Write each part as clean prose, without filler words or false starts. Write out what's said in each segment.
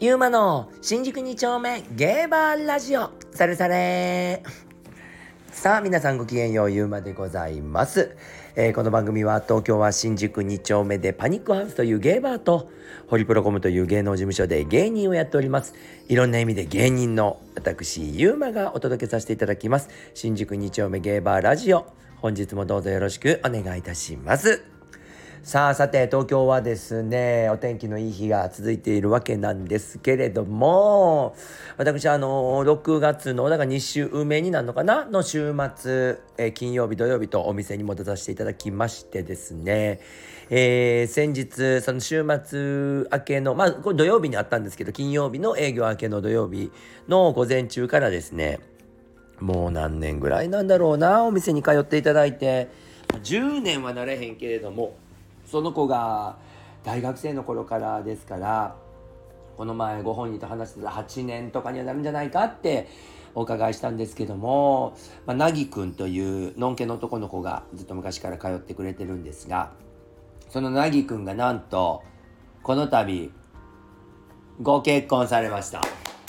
ゆうまの新宿2丁目ゲーバーラジオされされ。さあ皆さんごきげんよう、ゆうまでございます。この番組は東京は新宿2丁目でパニックハウスというゲーバーとホリプロコムという芸能事務所で芸人をやっております。いろんな意味で芸人の私ゆうまがお届けさせていただきます新宿2丁目ゲーバーラジオ。本日もどうぞよろしくお願いいたします。さて東京はですね、お天気のいい日が続いているわけなんですけれども、私6月のだから2週目になるのかなの週末、金曜日土曜日とお店に戻させていただきましてですね、先日その週末明けのこれ土曜日にあったんですけど、金曜日の営業明けの土曜日の午前中からですね、もう何年ぐらいなんだろうな、お店に通っていただいて、10年はなれへんけれども、その子が大学生の頃からですから、この前ご本人と話してた8年とかにはなるんじゃないかってお伺いしたんですけども、なぎくんというのんけの男の子がずっと昔から通ってくれてるんですが、そのなぎくんがなんとこの度ご結婚されました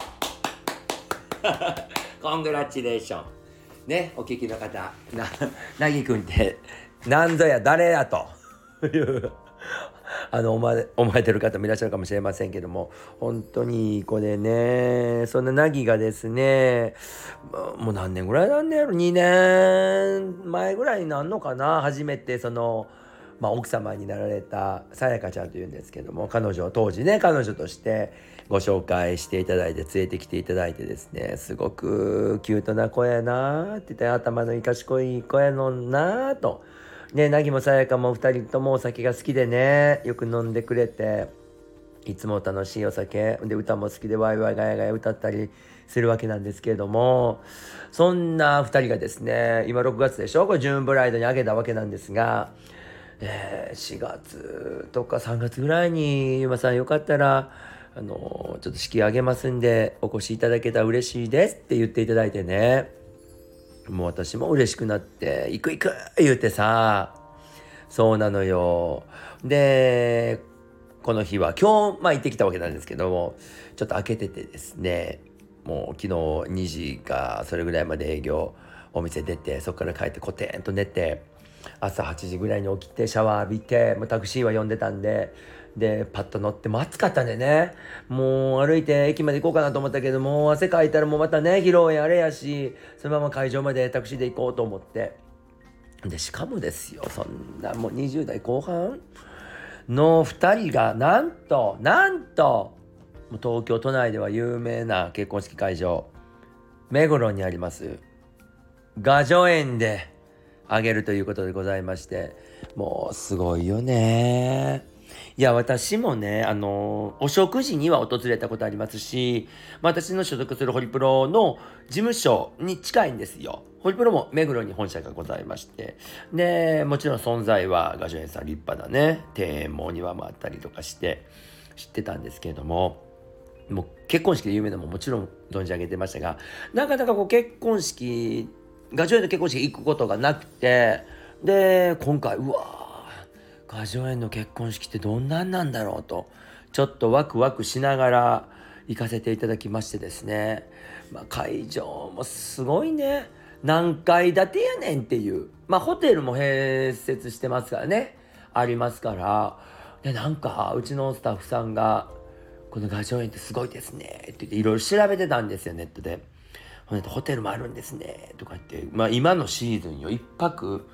コングラチュレーションね。お聞きの方、なぎくんってなんぞや誰やという思われてる方もいらっしゃるかもしれませんけども、本当にいい子でね、そんななぎがですね、もう何年ぐらいなんだやろ、2年前ぐらいになんのかな、初めてその奥様になられたさやかちゃんというんですけども、当時ね彼女としてご紹介していただいて連れてきていただいてですね、すごくキュートな子やなって言って、頭のいい賢い子やのなとね。なぎもさやかも2人ともお酒が好きでね、よく飲んでくれて、いつも楽しいお酒で、歌も好きでワイワイガヤガヤ歌ったりするわけなんですけれども、そんな2人がですね、今6月でしょ、これジューンブライドにあげたわけなんですが、4月とか3月ぐらいにゆまさんよかったらちょっと式挙げますんでお越しいただけたら嬉しいですって言っていただいてね、もう私も嬉しくなって行く言うてさ。そうなのよ。でこの日は今日行ってきたわけなんですけども、ちょっと開けててですね、もう昨日2時かそれぐらいまで営業お店出て、そこから帰ってコテンと寝て、朝8時ぐらいに起きてシャワー浴びて、もうタクシーは呼んでたんで、パッと乗って、もう暑かったんでね、もう歩いて駅まで行こうかなと思ったけど、もう汗かいたらもうまたね、披露宴あれやし、そのまま会場までタクシーで行こうと思って、でしかもですよ、そんなもう20代後半の2人がなんともう東京都内では有名な結婚式会場、目黒にあります雅叙園であげるということでございまして、もうすごいよね。いや私もね、お食事には訪れたことありますし、私の所属するホリプロの事務所に近いんですよ。ホリプロも目黒に本社がございまして、でもちろん存在は雅叙園さん立派なね庭園もお庭もあったりとかして知ってたんですけれども、もう結婚式で有名なももちろん存じ上げてましたが、なかなか結婚式、雅叙園の結婚式行くことがなくて、で今回雅叙園の結婚式ってどんなんなんだろうと、ちょっとワクワクしながら行かせていただきましてですね、会場もすごいね、何階建てやねんっていう、ホテルも併設してますからね、ありますから。でなんかうちのスタッフさんがこの雅叙園ってすごいですねって言っていろいろ調べてたんですよ、ネットで。ホテルもあるんですねとか言って、今のシーズンよ1泊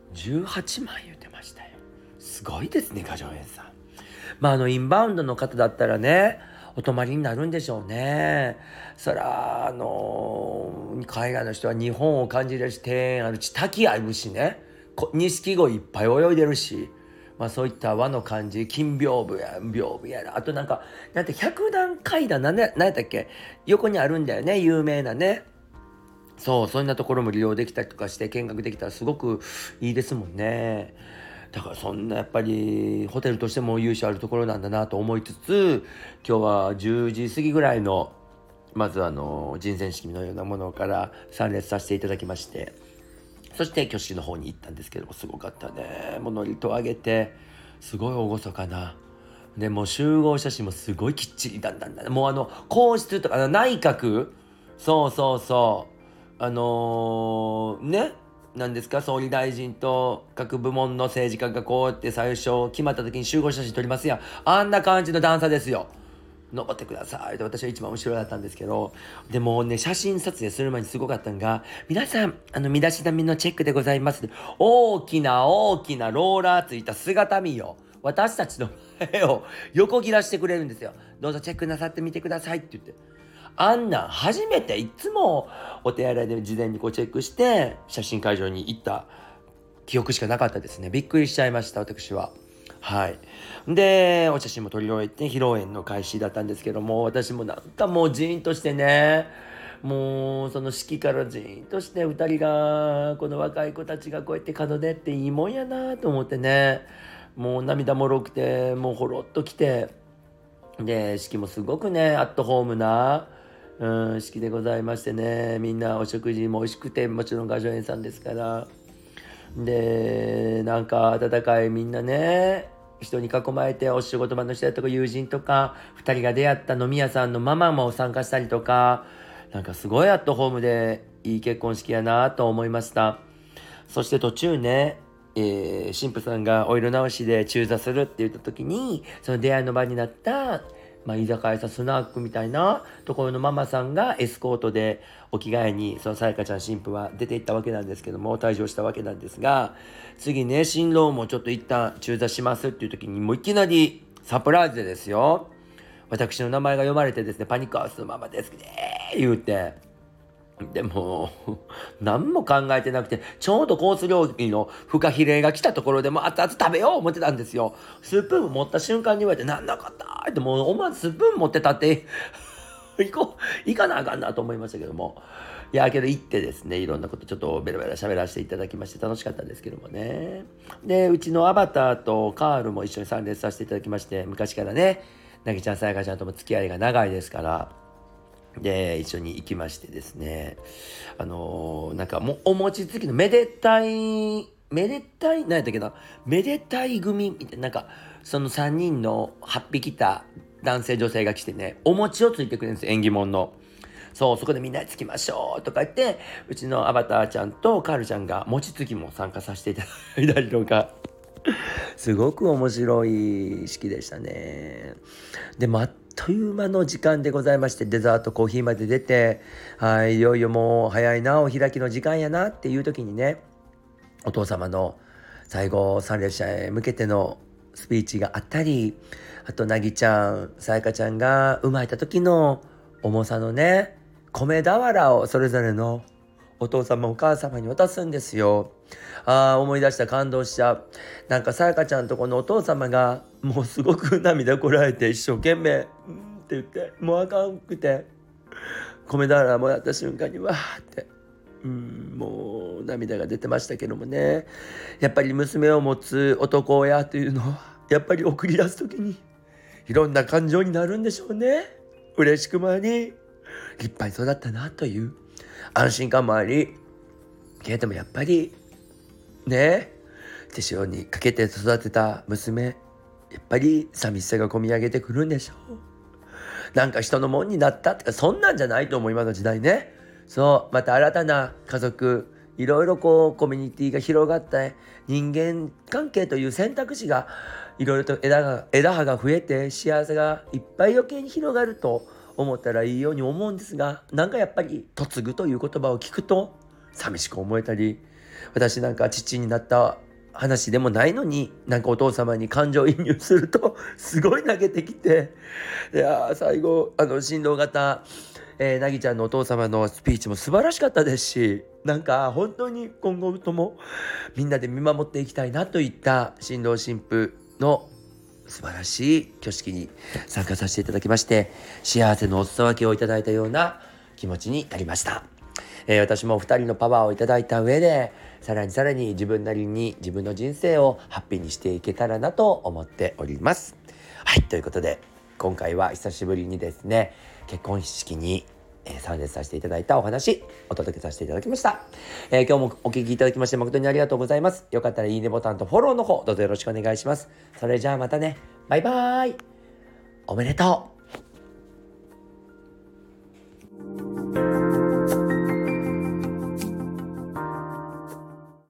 18万言ってましたよ。すごいですね雅叙園さん。インバウンドの方だったらね、お泊まりになるんでしょうね。そら海外の人は日本を感じるし、庭園あるし滝あるしね、錦鯉いっぱい泳いでるし、そういった和の感じ、金屏風やら、あとなんて百段階段なんやったっけ、横にあるんだよね、有名なね。そんなところも利用できたりとかして見学できたらすごくいいですもんね。だからそんなやっぱりホテルとしても優秀あるところなんだなと思いつつ、今日は10時過ぎぐらいのまず人選式のようなものから参列させていただきまして、そして挙式の方に行ったんですけども、すごかったね。もう祝詞をあげてすごい厳かなでもう集合写真もすごいきっちりだんだんだん、もう皇室とか内閣、そうそうそう、ね、なんですか、総理大臣と各部門の政治家がこうやって最初決まった時に集合写真撮りますやん、あんな感じの段差ですよ。登ってくださいと、私は一番後ろだったんですけど、でもね、写真撮影する前にすごかったのが、皆さん身だしなみのチェックでございます、大きな大きなローラーついた姿見よ、私たちの前を横切らしてくれるんですよ。どうぞチェックなさってみてくださいって言って、あんなん初めて、いつもお手洗いで事前にこうチェックして写真会場に行った記憶しかなかったですね。びっくりしちゃいました、私は。はい。で、お写真も撮り終えて披露宴の開始だったんですけども、私もなんかもうジーンとしてね、もうその式からジーンとして2人が、この若い子たちがこうやって門出っていいもんやなと思ってね、もう涙もろくて、もうほろっときて、で、式もすごくね、アットホームな、式でございましてね、みんなお食事も美味しくて、もちろん雅叙園さんですから、で、なんか温かいみんなね、人に囲まれて、お仕事場の人とか友人とか2人が出会った飲み屋さんのママも参加したりとか、なんかすごいアットホームでいい結婚式やなと思いました。そして途中ね、神父さんがお色直しで中座するって言った時に、その出会いの場になった、居酒屋さスナックみたいなところのママさんがエスコートでお着替えに、そのさやかちゃん新婦は出て行ったわけなんですけども、退場したわけなんですが、次ね、新郎もちょっと一旦中座しますっていう時に、もういきなりサプライズでですよ、私の名前が読まれてですね、パニックハウスのママですね言うて、でも何も考えてなくて、ちょうどコース料理のフカヒレが来たところでも熱々食べよう思ってたんですよ。スプーン持った瞬間に言われて、なんなかったって、もう思わずスプーン持ってたって行かなあかんなと思いましたけども、いやけど行ってですね、いろんなことちょっとベラベラ喋らせていただきまして楽しかったですけどもね。で、うちのアバターとカールも一緒に参列させていただきまして、昔からね、なぎちゃんさやかちゃんとも付き合いが長いですから、で一緒に行きましてですね、なんかもうお餅つきのめでたい何やったっけな、めでたい組みたいな、なんかその3人の8匹た男性女性が来てね、お餅をついてくれるんですよ、縁起物の。そう、そこでみんなでつきましょうとか言って、うちのアバターちゃんとカールちゃんが餅つきも参加させていただいたりとか、すごく面白い式でしたね。でもあっという間の時間でございまして、デザートコーヒーまで出て、はい、いよいよもう早いな、お開きの時間やなっていう時にね、お父様の最後参列者へ向けてのスピーチがあったり、あとなぎちゃんさやかちゃんが生まれた時の重さのね、米俵をそれぞれのお父様お母様に渡すんですよ。思い出した、感動しちゃう。なんかさやかちゃんとこのお父様がもうすごく涙こらえて一生懸命って言って、もうあかんくて米俵もらった瞬間にわーってもう涙が出てましたけどもね。やっぱり娘を持つ男親というのはやっぱり送り出す時にいろんな感情になるんでしょうね。嬉しくもあり、立派に育ったなという安心感もあり、けれどもやっぱりね、手塩にかけて育てた娘、やっぱり寂しさがこみ上げてくるんでしょう。なんか人のもんになったってか、そんなんじゃないと思う、今の時代ね。そう、また新たな家族、いろいろこうコミュニティが広がった、人間関係という選択肢がいろいろと枝葉が増えて、幸せがいっぱい余計に広がると思ったらいいように思うんですが、なんかやっぱり嫁ぐという言葉を聞くと寂しく思えたり、私なんか父になった話でもないのに、なんかお父様に感情移入するとすごい投げてきて、いや最後新郎型なぎちゃんのお父様のスピーチも素晴らしかったですし、なんか本当に今後ともみんなで見守っていきたいなといった新郎新婦の素晴らしい挙式に参加させていただきまして、幸せのお裾分けをいただいたような気持ちになりました。私も2人のパワーをいただいた上で、さらに自分なりに自分の人生をハッピーにしていけたらなと思っております。はい、ということで今回は久しぶりにですね、結婚式に参列させていただいたお話お届けさせていただきました。今日もお聞きいただきまして誠にありがとうございます。よかったらいいねボタンとフォローの方どうぞよろしくお願いします。それじゃあまたね。 バイバイ。おめでとう。